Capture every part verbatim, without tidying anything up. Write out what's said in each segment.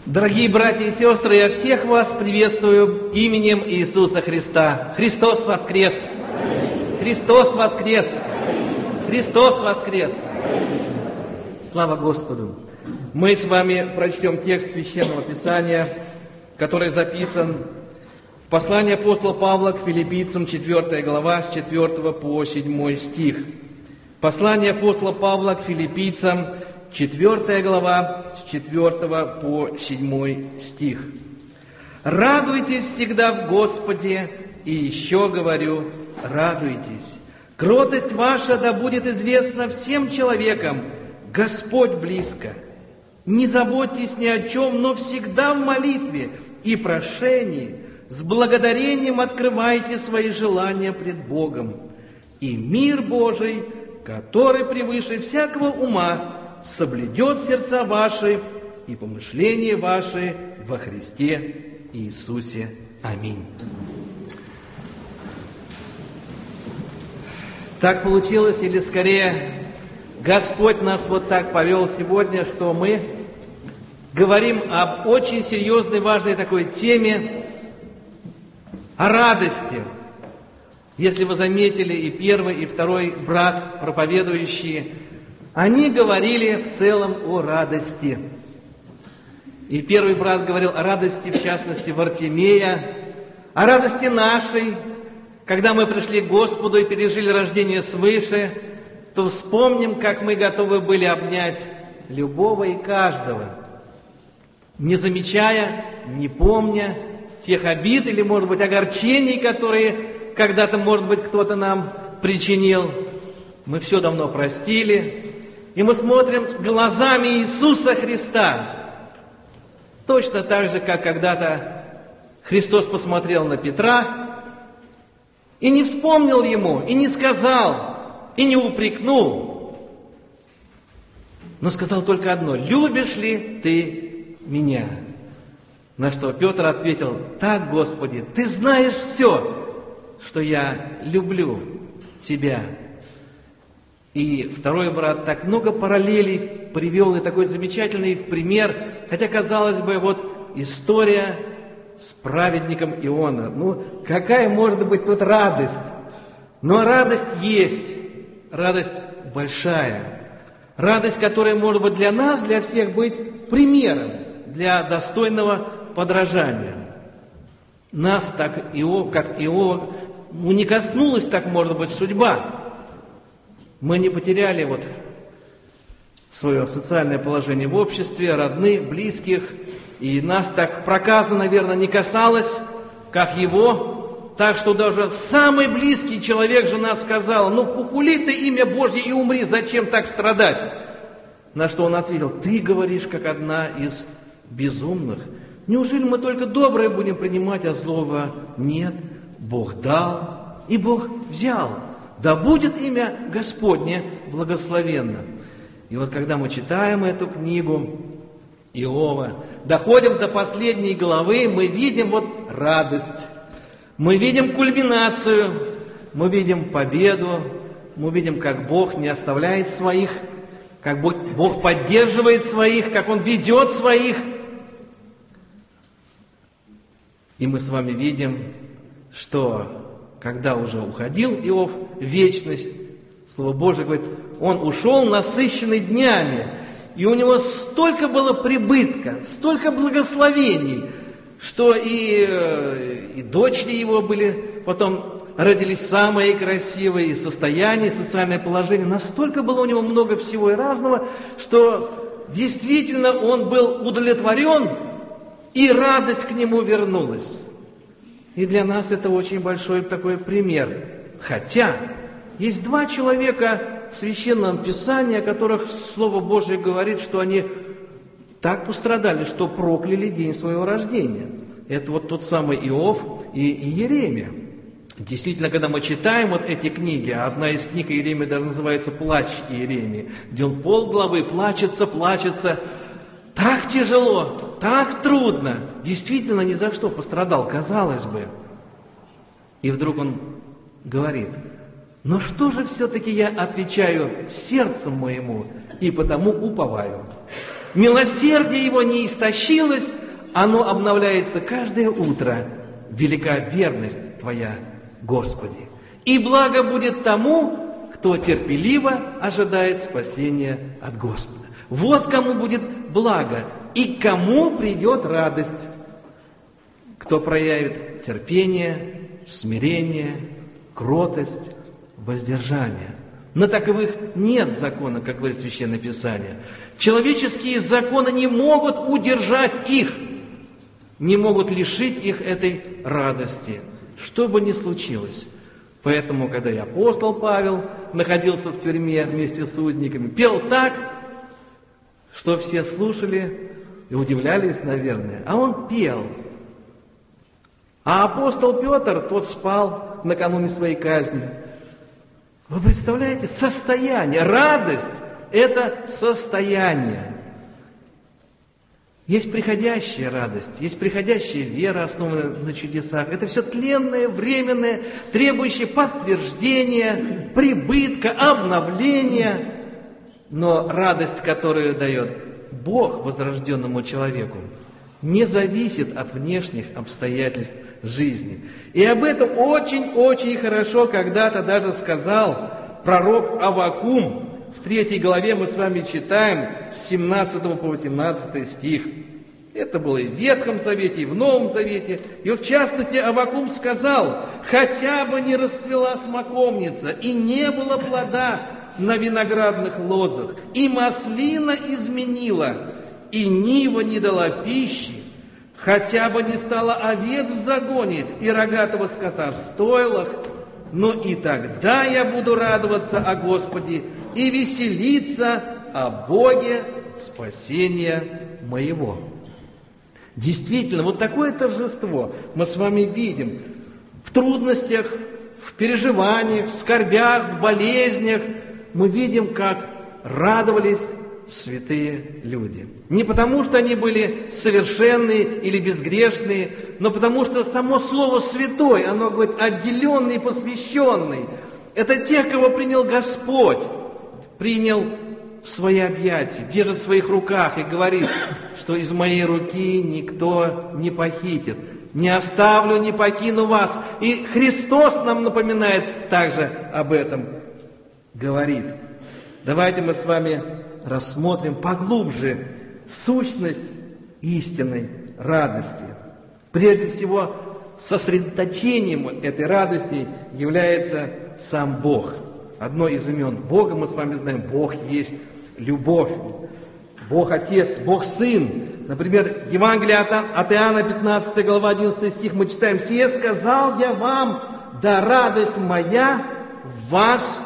Дорогие братья и сестры, я всех вас приветствую именем Иисуса Христа. Христос воскрес! Христос воскрес! Христос воскрес! Слава Господу! Мы с вами прочтем текст Священного Писания, который записан в послании апостола Павла к Филиппийцам, четвёртая глава, с четвёртого по седьмой стих. Послание апостола Павла к Филиппийцам, четвёртая глава, с четвёртого по седьмой стих. «Радуйтесь всегда в Господе, и еще говорю, радуйтесь. Кротость ваша да будет известна всем человекам, Господь близко. Не заботьтесь ни о чем, но всегда в молитве и прошении с благодарением открывайте свои желания пред Богом. И мир Божий, который превыше всякого ума, соблюдет сердца ваши и помышления ваши во Христе Иисусе. Аминь». Так получилось, или скорее Господь нас вот так повел сегодня, что мы говорим об очень серьезной, важной такой теме, о радости. Если вы заметили, и первый, и второй брат, проповедующие, они говорили в целом о радости. И первый брат говорил о радости, в частности, Вартимея, о радости нашей, когда мы пришли к Господу и пережили рождение свыше, то вспомним, как мы готовы были обнять любого и каждого, не замечая, не помня тех обид или, может быть, огорчений, которые когда-то, может быть, кто-то нам причинил. Мы все давно простили, и мы смотрим глазами Иисуса Христа. Точно так же, как когда-то Христос посмотрел на Петра и не вспомнил ему, и не сказал, и не упрекнул, но сказал только одно: «Любишь ли ты меня?» На что Петр ответил: «Так, Господи, Ты знаешь все, что я люблю Тебя». И второй брат так много параллелей привел, и такой замечательный пример, хотя, казалось бы, вот история с праведником Иона. Ну, какая может быть тут радость? Но радость есть, радость большая. Радость, которая может быть для нас, для всех быть примером, для достойного подражания. Нас, так Иов, как Иова, ну, не коснулась, так может быть, судьба. Мы не потеряли вот свое социальное положение в обществе, родных, близких, и нас так проказа, наверное, не касалось, как его, так что даже самый близкий человек же нас сказал: «Ну, похули ты имя Божье и умри, зачем так страдать?» На что он ответил: «Ты говоришь, как одна из безумных. Неужели мы только доброе будем принимать, а злого нет? Бог дал, и Бог взял. Да будет имя Господне благословенно». И вот когда мы читаем эту книгу Иова, доходим до последней главы, мы видим вот радость, мы видим кульминацию, мы видим победу, мы видим, как Бог не оставляет своих, как Бог поддерживает своих, как Он ведет своих. И мы с вами видим, что когда уже уходил Иов в вечность, Слово Божие говорит, он ушел насыщенный днями, и у него столько было прибытка, столько благословений, что и, и дочери его были, потом родились самые красивые, и состояние, и социальное положение. Настолько было у него много всего и разного, что действительно он был удовлетворен, и радость к нему вернулась. И для нас это очень большой такой пример. Хотя есть два человека в Священном Писании, о которых Слово Божие говорит, что они так пострадали, что прокляли день своего рождения. Это вот тот самый Иов и Иеремия. Действительно, когда мы читаем вот эти книги, а одна из книг Иеремии даже называется «Плач Иеремии», где он полглавы плачется, плачется, так тяжело, так трудно, действительно ни за что пострадал, казалось бы. И вдруг он говорит: «Но что же все-таки я отвечаю сердцем моему, и потому уповаю? Милосердие его не истощилось, оно обновляется каждое утро. Велика верность Твоя, Господи. И благо будет тому, кто терпеливо ожидает спасения от Господа. Вот кому будет благо и кому придет радость. Кто проявит терпение, смирение, кротость, воздержание. На таковых нет закона, как говорит Священное Писание. Человеческие законы не могут удержать их, не могут лишить их этой радости, что бы ни случилось. Поэтому, когда и апостол Павел находился в тюрьме вместе с узниками, пел так, что все слушали и удивлялись, наверное, а он пел. А апостол Петр, тот спал накануне своей казни. Вы представляете, состояние, радость – это состояние. Есть приходящая радость, есть приходящая вера, основанная на чудесах. Это все тленное, временное, требующее подтверждения, прибытка, обновления. Но радость, которую дает Бог возрожденному человеку, не зависит от внешних обстоятельств жизни. И об этом очень-очень хорошо когда-то даже сказал пророк Аввакум. В третьей главе мы с вами читаем с семнадцатого по восемнадцатый стих. Это было и в Ветхом Завете, и в Новом Завете. И вот в частности Аввакум сказал: «Хотя бы не расцвела смоковница, и не было плода на виноградных лозах, и маслина изменила, и нива не дала пищи, хотя бы не стало овец в загоне и рогатого скота в стойлах, но и тогда я буду радоваться о Господе и веселиться о Боге спасения моего». Действительно, вот такое торжество мы с вами видим в трудностях, в переживаниях, в скорбях, в болезнях. Мы видим, как радовались святые люди. Не потому, что они были совершенные или безгрешные, но потому, что само слово «святой», оно говорит «отделенный, посвященный». Это тех, кого принял Господь, принял в свои объятия, держит в своих руках и говорит, что из моей руки никто не похитит. Не оставлю, не покину вас. И Христос нам напоминает также об этом, говорит. Давайте мы с вами рассмотрим поглубже сущность истинной радости. Прежде всего, сосредоточением этой радости является сам Бог. Одно из имен Бога мы с вами знаем: Бог есть любовь. Бог Отец, Бог Сын. Например, Евангелие от Иоанна, пятнадцатая глава, одиннадцатый стих, мы читаем: «Сие сказал я вам, да радость моя в вас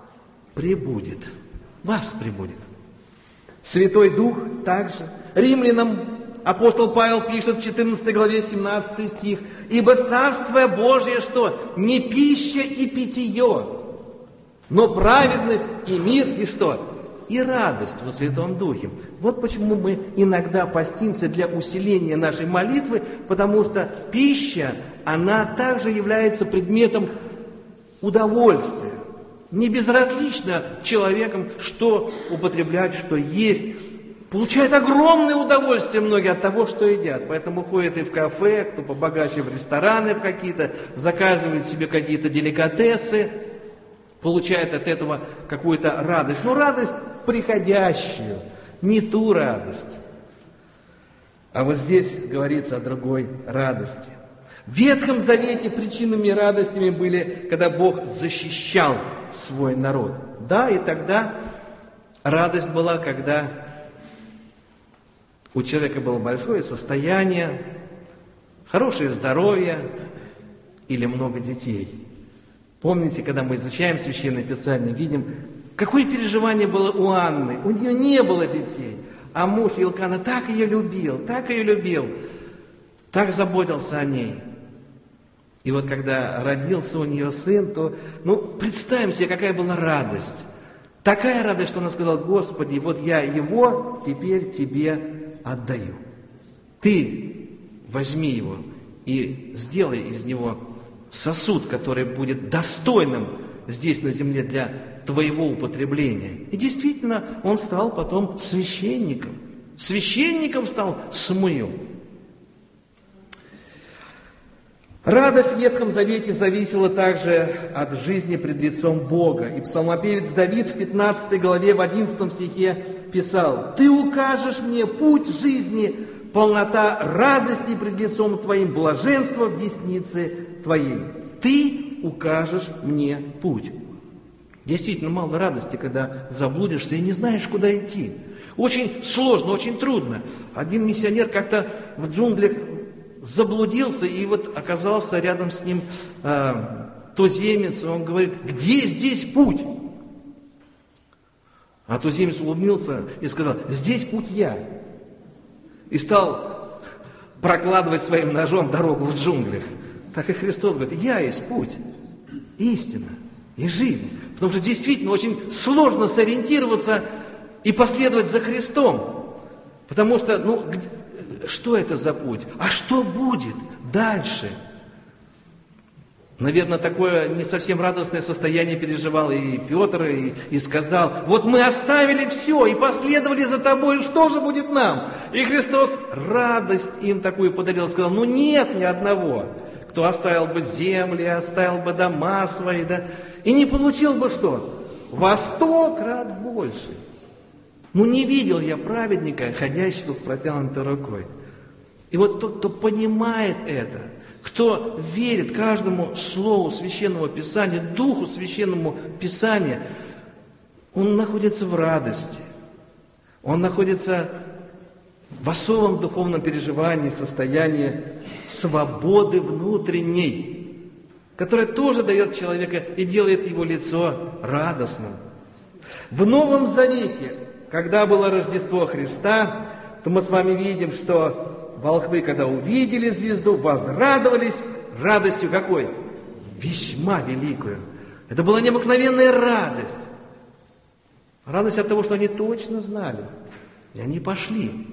пребудет». Вас пребудет. Святой Дух также. Римлянам апостол Павел пишет в четырнадцатой главе, семнадцатый стих: «Ибо Царствие Божие что? Не пища и питье, но праведность и мир и что? И радость во Святом Духе». Вот почему мы иногда постимся для усиления нашей молитвы, потому что пища, она также является предметом удовольствия. Не безразлично человеком, что употреблять, что есть. Получают огромное удовольствие многие от того, что едят. Поэтому ходят и в кафе, кто побогаче в рестораны в какие-то, заказывают себе какие-то деликатесы, получают от этого какую-то радость. Но радость приходящую, не ту радость. А вот здесь говорится о другой радости. В Ветхом Завете причинами радостями были, когда Бог защищал свой народ. Да, и тогда радость была, когда у человека было большое состояние, хорошее здоровье или много детей. Помните, когда мы изучаем Священное Писание, видим, какое переживание было у Анны. У нее не было детей, а муж Елкана так ее любил, так ее любил, так заботился о ней. И вот когда родился у нее сын, то, ну, представим себе, какая была радость. Такая радость, что она сказала: «Господи, вот я его теперь тебе отдаю. Ты возьми его и сделай из него сосуд, который будет достойным здесь на земле для твоего употребления». И действительно, он стал потом священником. Священником стал, смыл. Радость в Ветхом Завете зависела также от жизни пред лицом Бога. И псалмопевец Давид в пятнадцатой главе, в одиннадцатом стихе писал: «Ты укажешь мне путь жизни, полнота радости пред лицом Твоим, блаженство в деснице Твоей. Ты укажешь мне путь». Действительно мало радости, когда заблудишься и не знаешь, куда идти. Очень сложно, очень трудно. Один миссионер как-то в джунглях заблудился, и вот оказался рядом с ним э, туземец, и он говорит: где здесь путь? А туземец улыбнулся и сказал: здесь путь я. И стал прокладывать своим ножом дорогу в джунглях. Так и Христос говорит: я есть путь, истина и жизнь. Потому что действительно очень сложно сориентироваться и последовать за Христом. Потому что, ну, что это за путь? А что будет дальше? Наверное, такое не совсем радостное состояние переживал и Петр, и, и сказал: вот мы оставили все и последовали за тобой, что же будет нам? И Христос радость им такую подарил, сказал: ну нет ни одного, кто оставил бы земли, оставил бы дома свои, да, и не получил бы что? Во сто крат больше. Ну не видел я праведника, ходящего с протянутой рукой. И вот тот, кто понимает это, кто верит каждому слову Священного Писания, Духу Священному Писания, он находится в радости. Он находится в особом духовном переживании, состоянии свободы внутренней, которая тоже дает человека и делает его лицо радостным. В Новом Завете, когда было Рождество Христа, то мы с вами видим, что волхвы, когда увидели звезду, возрадовались радостью какой? Весьма великую. Это была необыкновенная радость. Радость от того, что они точно знали. И они пошли.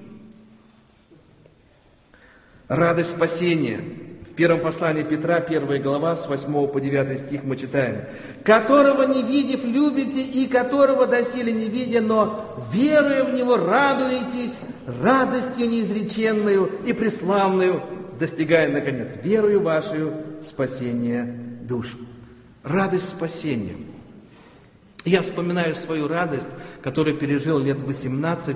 Радость спасения. В первом послании Петра, первая глава, с восьмого по девятый стих мы читаем: «Которого не видев, любите, и которого доселе не видя, но веруя в Него, радуетесь радостью неизреченную и преславную, достигая, наконец, верою вашу спасения душ». Радость спасения. Я вспоминаю свою радость, которую пережил лет восемнадцать.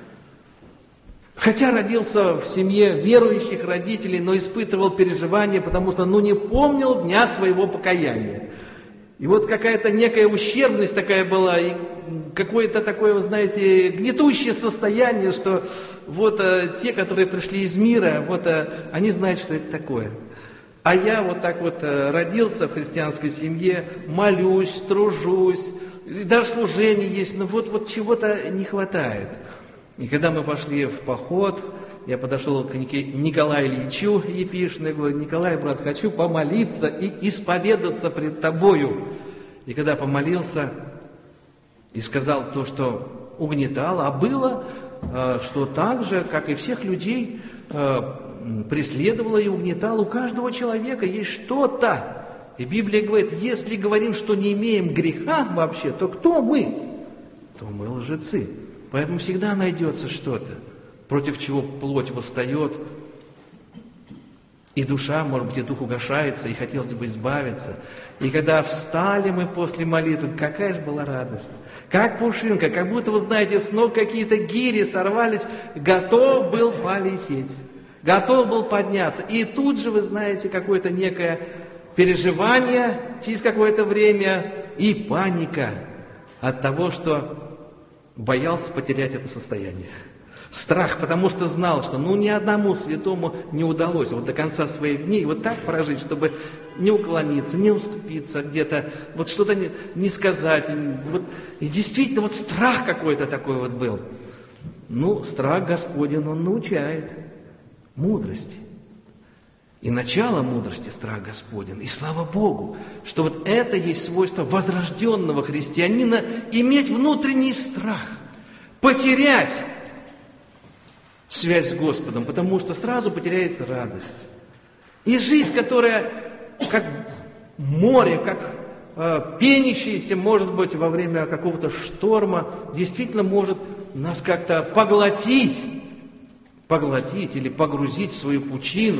Хотя родился в семье верующих родителей, но испытывал переживания, потому что ну, не помнил дня своего покаяния. И вот какая-то некая ущербность такая была, и какое-то такое, вы знаете, гнетущее состояние, что вот а, те, которые пришли из мира, вот а, они знают, что это такое. А я вот так вот а, родился в христианской семье, молюсь, тружусь, и даже служение есть, но вот, вот чего-то не хватает. И когда мы пошли в поход, я подошел к Николаю Ильичу Епишину и говорю: Николай, брат, хочу помолиться и исповедаться пред тобою. И когда помолился и сказал то, что угнетало, а было, что так же, как и всех людей, преследовало и угнетало, у каждого человека есть что-то. И Библия говорит: если говорим, что не имеем греха вообще, то кто мы? То мы лжецы. Поэтому всегда найдется что-то, против чего плоть восстает, и душа, может быть, и дух угошается, и хотелось бы избавиться. И когда встали мы после молитвы, какая же была радость. Как пушинка, как будто, вы знаете, с ног какие-то гири сорвались, готов был полететь, готов был подняться. И тут же, вы знаете, какое-то некое переживание через какое-то время и паника от того, что боялся потерять это состояние. Страх, потому что знал, что ну ни одному святому не удалось вот до конца своих дней вот так прожить, чтобы не уклониться, не уступиться где-то, вот что-то не, не сказать. Вот, и действительно вот страх какой-то такой вот был. Ну, страх Господень, он научает мудрости. И начало мудрости страх Господень. И слава Богу, что вот это есть свойство возрожденного христианина, иметь внутренний страх, потерять связь с Господом, потому что сразу потеряется радость. И жизнь, которая как море, как э, пенящееся, может быть, во время какого-то шторма, действительно может нас как-то поглотить, поглотить или погрузить в свою пучину.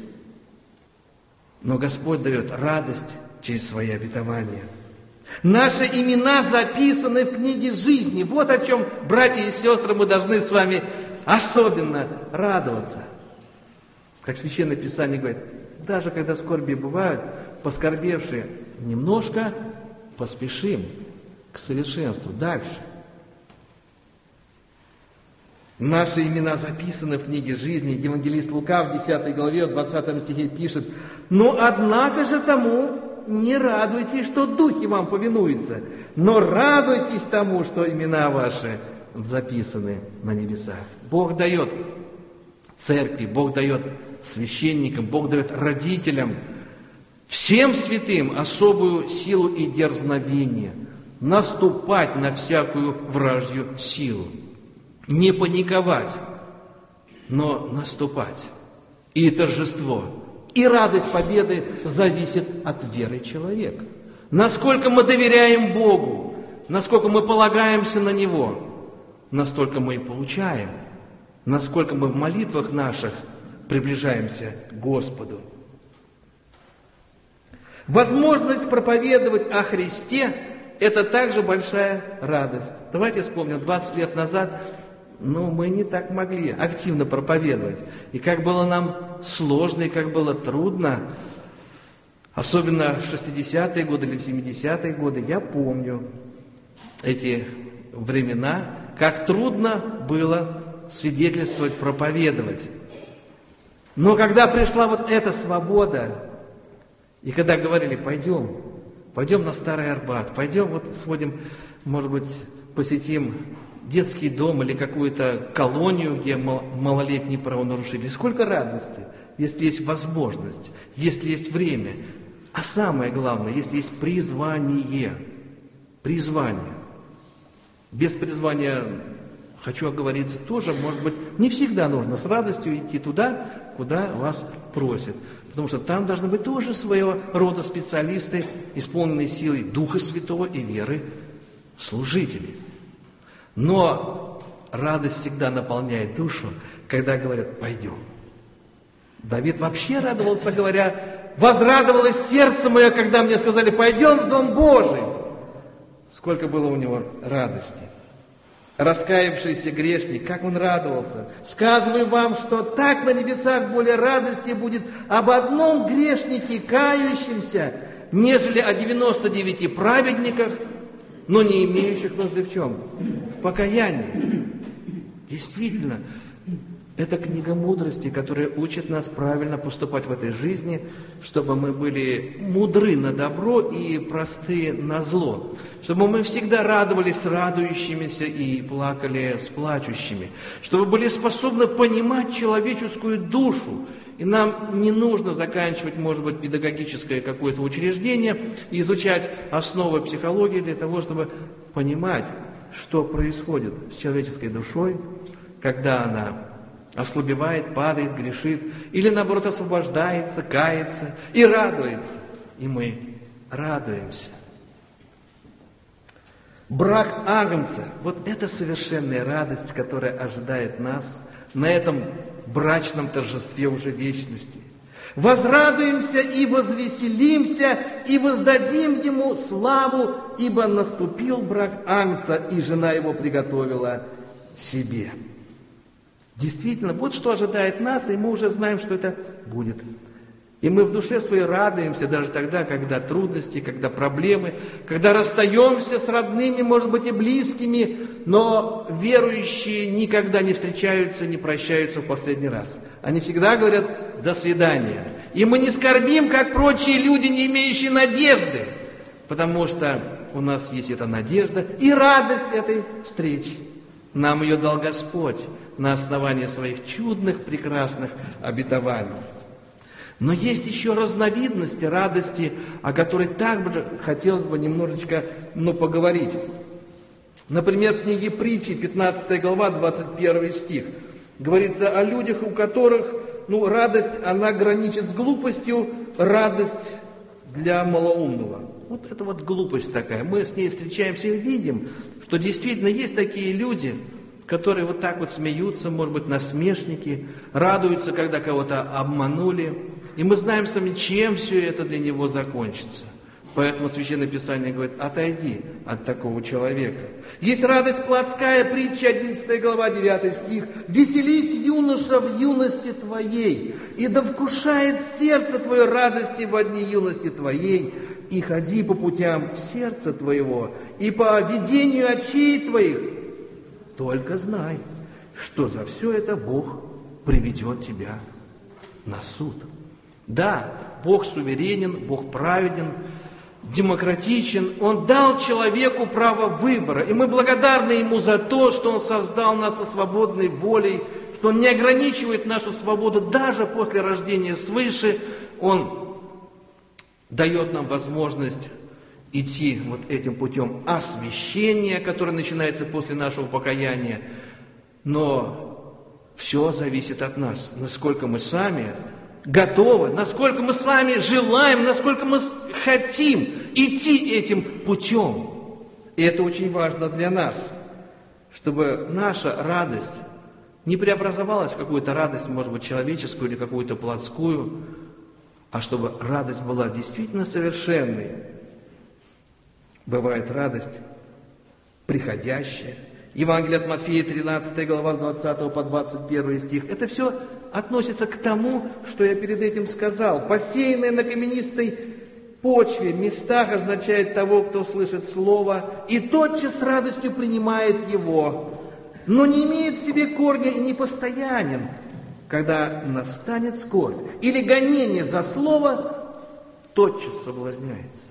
Но Господь дает радость через свои обетования. Наши имена записаны в книге жизни. Вот о чем, братья и сестры, мы должны с вами особенно радоваться. Как Священное Писание говорит, даже когда скорби бывают, поскорбевшие немножко, поспешим к совершенству. Дальше. Наши имена записаны в книге жизни. Евангелист Лука в десятой главе, в двадцатом стихе пишет: «Но однако же тому не радуйтесь, что духи вам повинуются, но радуйтесь тому, что имена ваши записаны на небесах». Бог дает церкви, Бог дает священникам, Бог дает родителям, всем святым особую силу и дерзновение наступать на всякую вражью силу. Не паниковать, но наступать. И торжество, и радость победы зависит от веры человека. Насколько мы доверяем Богу, насколько мы полагаемся на Него, настолько мы и получаем. Насколько мы в молитвах наших приближаемся к Господу. Возможность проповедовать о Христе – это также большая радость. Давайте вспомним, двадцать лет назад, ну, мы не так могли активно проповедовать. И как было нам сложно, и как было трудно, особенно в шестидесятые годы или в семидесятые годы, я помню эти времена, как трудно было свидетельствовать, проповедовать. Но когда пришла вот эта свобода, и когда говорили: пойдем, пойдем на Старый Арбат, пойдем вот сходим, может быть, посетим детский дом или какую-то колонию, где малолетние правонарушители. Сколько радости, если есть возможность, если есть время. А самое главное, если есть призвание. Призвание. Без призвания, хочу оговориться, тоже, может быть, не всегда нужно с радостью идти туда, куда вас просят. Потому что там должны быть тоже своего рода специалисты, исполненные силой Духа Святого и веры служители. Но радость всегда наполняет душу, когда говорят: пойдем. Давид вообще радовался, говоря: возрадовалось сердце мое, когда мне сказали: пойдем в Дом Божий. Сколько было у него радости. Раскаявшийся грешник, как он радовался. Сказываю вам, что так на небесах более радости будет об одном грешнике, кающемся, нежели о девяноста девяти праведниках, но не имеющих нужды в чем? В покаянии. Действительно, это книга мудрости, которая учит нас правильно поступать в этой жизни, чтобы мы были мудры на добро и просты на зло. Чтобы мы всегда радовались с радующимися и плакали с плачущими. Чтобы были способны понимать человеческую душу. И нам не нужно заканчивать, может быть, педагогическое какое-то учреждение и изучать основы психологии для того, чтобы понимать, что происходит с человеческой душой, когда она ослабевает, падает, грешит, или наоборот освобождается, кается и радуется. И мы радуемся. Брак Агнца, вот это совершенная радость, которая ожидает нас на этом брачном торжестве уже вечности. Возрадуемся и возвеселимся, и воздадим Ему славу, ибо наступил брак Агнца, и жена Его приготовила себе. Действительно, вот что ожидает нас, и мы уже знаем, что это будет. И мы в душе своей радуемся даже тогда, когда трудности, когда проблемы, когда расстаемся с родными, может быть, и близкими, но верующие никогда не встречаются, не прощаются в последний раз. Они всегда говорят: до свидания. И мы не скорбим, как прочие люди, не имеющие надежды, потому что у нас есть эта надежда и радость этой встречи. Нам ее дал Господь на основании своих чудных, прекрасных обетований. Но есть еще разновидности радости, о которой также хотелось бы немножечко ну, поговорить. Например, в книге Притчи, пятнадцатая глава, двадцать первый стих. Говорится о людях, у которых ну, радость, она граничит с глупостью, радость для малоумного. Вот это вот глупость такая. Мы с ней встречаемся и видим, что действительно есть такие люди, которые вот так вот смеются, может быть, насмешники, радуются, когда кого-то обманули. И мы знаем сами, чем все это для него закончится. Поэтому Священное Писание говорит: отойди от такого человека. Есть радость плотская, притча одиннадцатая глава, девятый стих. «Веселись, юноша, в юности твоей, и да вкушает сердце твое радости во дни юности твоей, и ходи по путям сердца твоего, и по ведению очей твоих. Только знай, что за все это Бог приведет тебя на суд». Да, Бог суверенен, Бог праведен, демократичен. Он дал человеку право выбора. И мы благодарны Ему за то, что Он создал нас со свободной волей, что Он не ограничивает нашу свободу даже после рождения свыше. Он дает нам возможность идти вот этим путем освящения, который начинается после нашего покаяния. Но все зависит от нас, насколько мы сами готовы, насколько мы сами желаем, насколько мы хотим идти этим путем. И это очень важно для нас, чтобы наша радость не преобразовалась в какую-то радость, может быть, человеческую или какую-то плотскую, а чтобы радость была действительно совершенной. Бывает радость приходящая. Евангелие от Матфея, тринадцатая глава, с двадцатого по двадцать первый стих. Это все относится к тому, что я перед этим сказал. Посеянное на каменистой почве, местах означает того, кто слышит слово и тотчас с радостью принимает его, но не имеет в себе корня и не постоянен. Когда настанет скорбь или гонение за слово, тотчас соблазняется.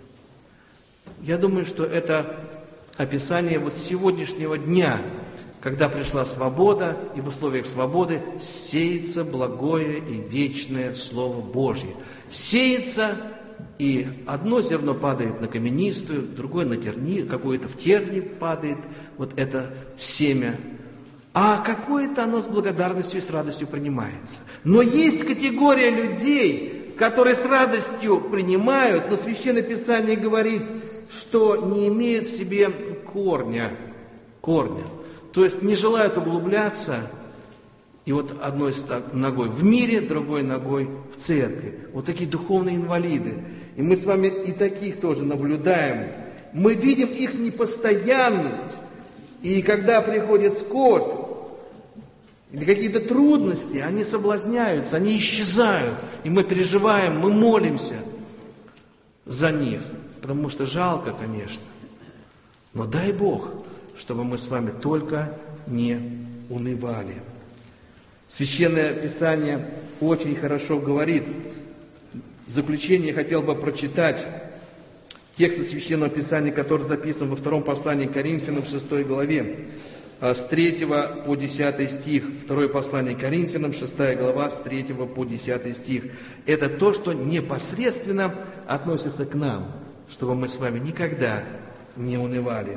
Я думаю, что это описание вот сегодняшнего дня, когда пришла свобода, и в условиях свободы сеется благое и вечное Слово Божье. Сеется, и одно зерно падает на каменистую, другое на терни, какое-то в терни падает, вот это семя. А какое-то оно с благодарностью и с радостью принимается. Но есть категория людей, которые с радостью принимают, но Священное Писание говорит, что не имеют в себе корня, корня. То есть не желают углубляться, и вот одной ногой в мире, другой ногой в церкви. Вот такие духовные инвалиды. И мы с вами и таких тоже наблюдаем. Мы видим их непостоянность, и когда приходит скорбь, или какие-то трудности, они соблазняются, они исчезают, и мы переживаем, мы молимся за них. Потому что жалко, конечно. Но дай Бог, чтобы мы с вами только не унывали. Священное Писание очень хорошо говорит. В заключение я хотел бы прочитать текст Священного Писания, который записан во втором послании к Коринфянам, в шестой главе, с третьего по десятый стих. Второе послание к Коринфянам, шестая глава, с третьего по десятый стих. Это то, что непосредственно относится к нам, чтобы мы с вами никогда не унывали.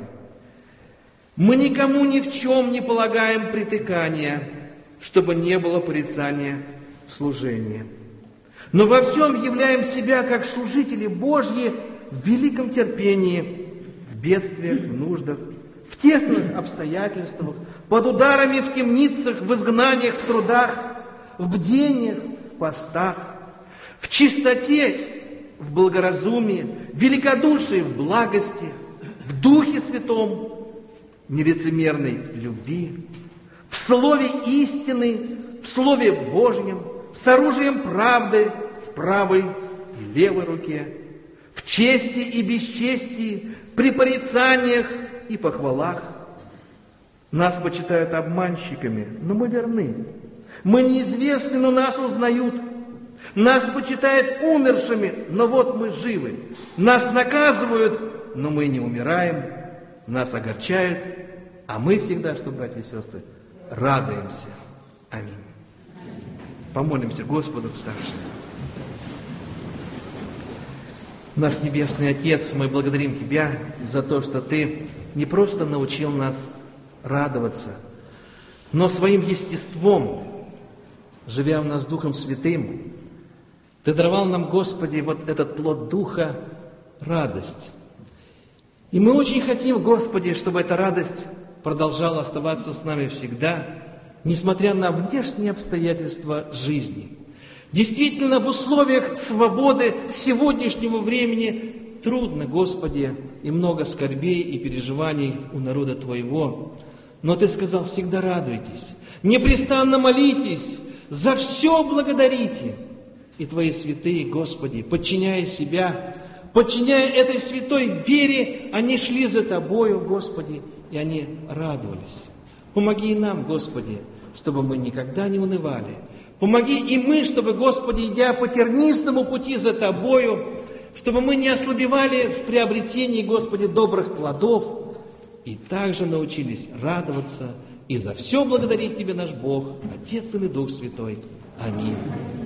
«Мы никому ни в чем не полагаем притыкания, чтобы не было порицания в служении. Но во всем являем себя как служители Божьи в великом терпении, в бедствиях, в нуждах, в тесных обстоятельствах, под ударами в темницах, в изгнаниях, в трудах, в бдениях, в постах, в чистоте, в благоразумии, в великодушии, в благости, в Духе Святом, в нелицемерной любви, в слове истины, в слове Божьем, с оружием правды в правой и левой руке, в чести и бесчестии, при порицаниях и похвалах. Нас почитают обманщиками, но мы верны. Мы неизвестны, но нас узнают. Нас почитают умершими, но вот мы живы. Нас наказывают, но мы не умираем. Нас огорчают, а мы всегда, что, братья и сестры, радуемся. Аминь. Помолимся Господу старшему. Наш Небесный Отец, мы благодарим Тебя за то, что Ты не просто научил нас радоваться, но своим естеством, живя в нас Духом Святым, Ты даровал нам, Господи, вот этот плод Духа, радость. И мы очень хотим, Господи, чтобы эта радость продолжал оставаться с нами всегда, несмотря на внешние обстоятельства жизни. Действительно, в условиях свободы сегодняшнего времени трудно, Господи, и много скорбей и переживаний у народа Твоего. Но Ты сказал, всегда радуйтесь, непрестанно молитесь, за все благодарите. И Твои святые, Господи, подчиняя себя, подчиняя этой святой вере, они шли за Тобою, Господи, и они радовались. Помоги и нам, Господи, чтобы мы никогда не унывали. Помоги и мы, чтобы, Господи, идя по тернистому пути за Тобою, чтобы мы не ослабевали в приобретении, Господи, добрых плодов, и также научились радоваться и за все благодарить Тебя, наш Бог, Отец, Сын и Дух Святой. Аминь.